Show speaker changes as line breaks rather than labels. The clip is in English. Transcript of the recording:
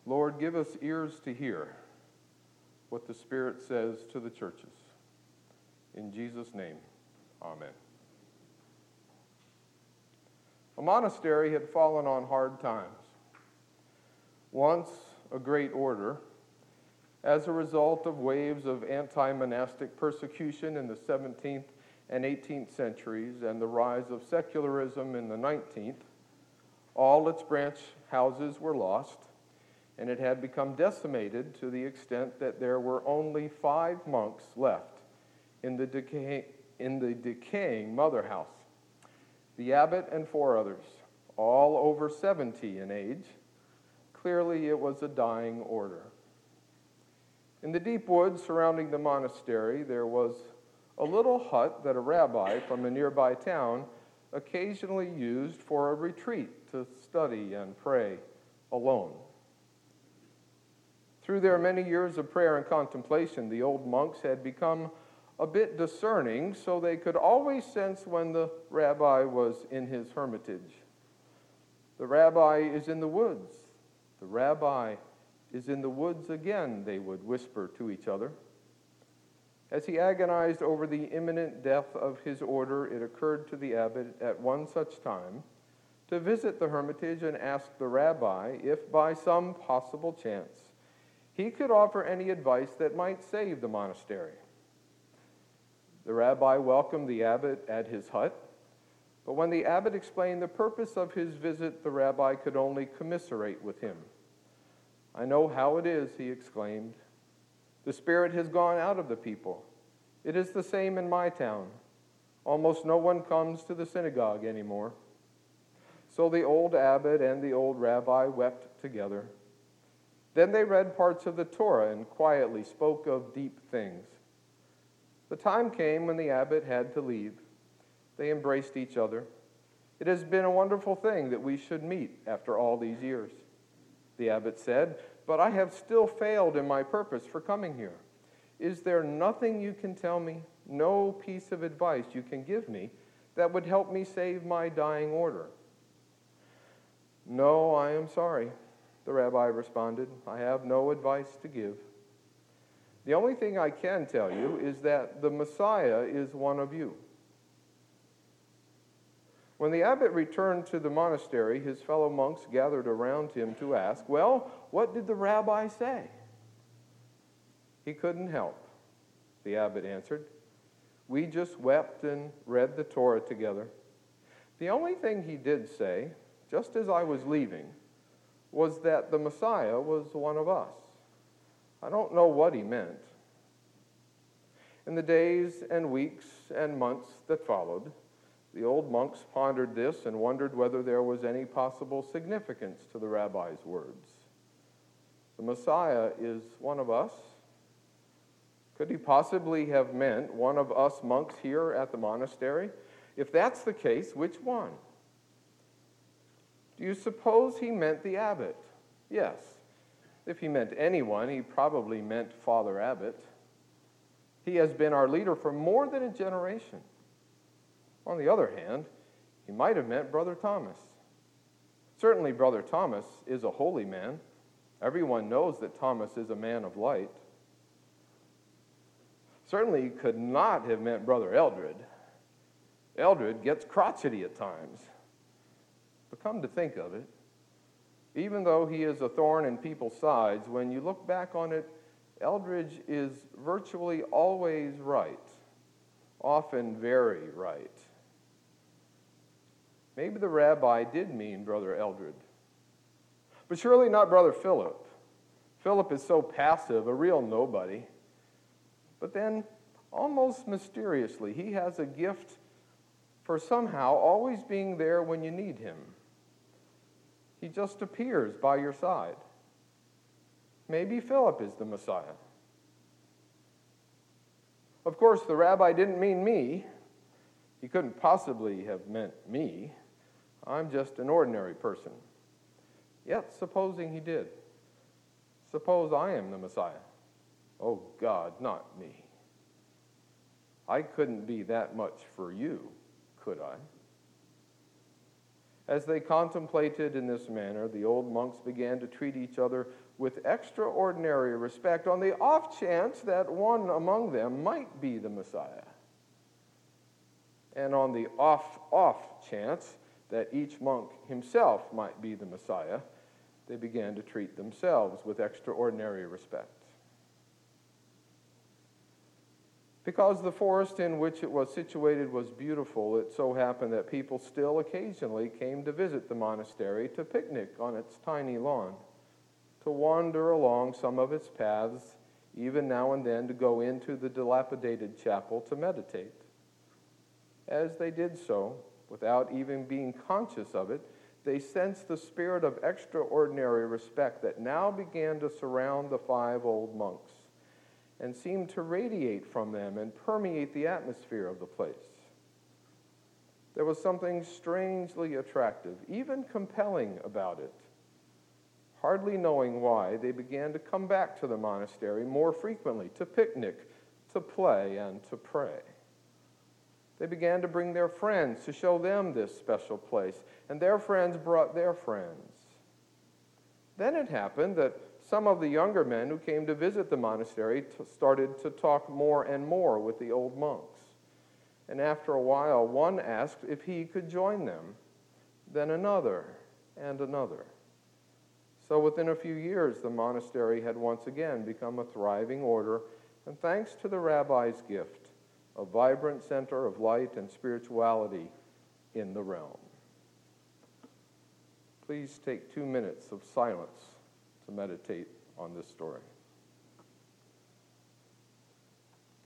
Lord, give us ears to hear what the Spirit says to the churches. In Jesus' name, amen. A monastery had fallen on hard times. Once a great order, as a result of waves of anti-monastic persecution in the 17th and 18th centuries and the rise of secularism in the 19th, all its branch houses were lost, and it had become decimated to the extent that there were only 5 monks left in the decaying mother house. The abbot and 4 others, all over 70 in age. Clearly it was a dying order. In the deep woods surrounding the monastery, there was a little hut that a rabbi from a nearby town occasionally used for a retreat to study and pray alone. Through their many years of prayer and contemplation, the old monks had become a bit discerning, so they could always sense when the rabbi was in his hermitage. The rabbi is in the woods. The rabbi is in the woods again, they would whisper to each other. As he agonized over the imminent death of his order, it occurred to the abbot at one such time to visit the hermitage and ask the rabbi if by some possible chance he could offer any advice that might save the monastery. The rabbi welcomed the abbot at his hut, but when the abbot explained the purpose of his visit, the rabbi could only commiserate with him. "I know how it is," he exclaimed. "The Spirit has gone out of the people. It is the same in my town. Almost no one comes to the synagogue anymore." So the old abbot and the old rabbi wept together. Then they read parts of the Torah and quietly spoke of deep things. The time came when the abbot had to leave. They embraced each other. "It has been a wonderful thing that we should meet after all these years," the abbot said, "but I have still failed in my purpose for coming here. Is there nothing you can tell me, no piece of advice you can give me that would help me save my dying order?" "No, I am sorry," the rabbi responded. "I have no advice to give. The only thing I can tell you is that the Messiah is one of you." When the abbot returned to the monastery, his fellow monks gathered around him to ask, "Well, what did the rabbi say?" "He couldn't help," the abbot answered. "We just wept and read the Torah together. The only thing he did say, just as I was leaving, was that the Messiah was one of us. I don't know what he meant." In the days and weeks and months that followed, the old monks pondered this and wondered whether there was any possible significance to the rabbi's words. The Messiah is one of us. Could he possibly have meant one of us monks here at the monastery? If that's the case, which one? Do you suppose he meant the abbot? Yes. If he meant anyone, he probably meant Father Abbot. He has been our leader for more than a generation. On the other hand, he might have meant Brother Thomas. Certainly, Brother Thomas is a holy man. Everyone knows that Thomas is a man of light. Certainly, he could not have meant Brother Eldred. Eldred gets crotchety at times. But come to think of it, even though he is a thorn in people's sides, when you look back on it, Eldridge is virtually always right, often very right. Maybe the rabbi did mean Brother Eldred, but surely not Brother Philip. Philip is so passive, a real nobody. But then, almost mysteriously, he has a gift for somehow always being there when you need him. He just appears by your side. Maybe Philip is the Messiah. Of course, the rabbi didn't mean me. He couldn't possibly have meant me. I'm just an ordinary person. Yet, supposing he did. Suppose I am the Messiah. Oh God, not me. I couldn't be that much for you, could I? As they contemplated in this manner, the old monks began to treat each other with extraordinary respect on the off chance that one among them might be the Messiah. And on the off chance that each monk himself might be the Messiah, they began to treat themselves with extraordinary respect. Because the forest in which it was situated was beautiful, it so happened that people still occasionally came to visit the monastery to picnic on its tiny lawn, to wander along some of its paths, even now and then to go into the dilapidated chapel to meditate. As they did so, without even being conscious of it, they sensed the spirit of extraordinary respect that now began to surround the 5 old monks and seemed to radiate from them and permeate the atmosphere of the place. There was something strangely attractive, even compelling about it. Hardly knowing why, they began to come back to the monastery more frequently, to picnic, to play, and to pray. They began to bring their friends to show them this special place, and their friends brought their friends. Then it happened that some of the younger men who came to visit the monastery started to talk more and more with the old monks. And after a while, one asked if he could join them, then another and another. So within a few years, the monastery had once again become a thriving order, and thanks to the rabbi's gift, a vibrant center of light and spirituality in the realm. Please take 2 minutes of silence to meditate on this story.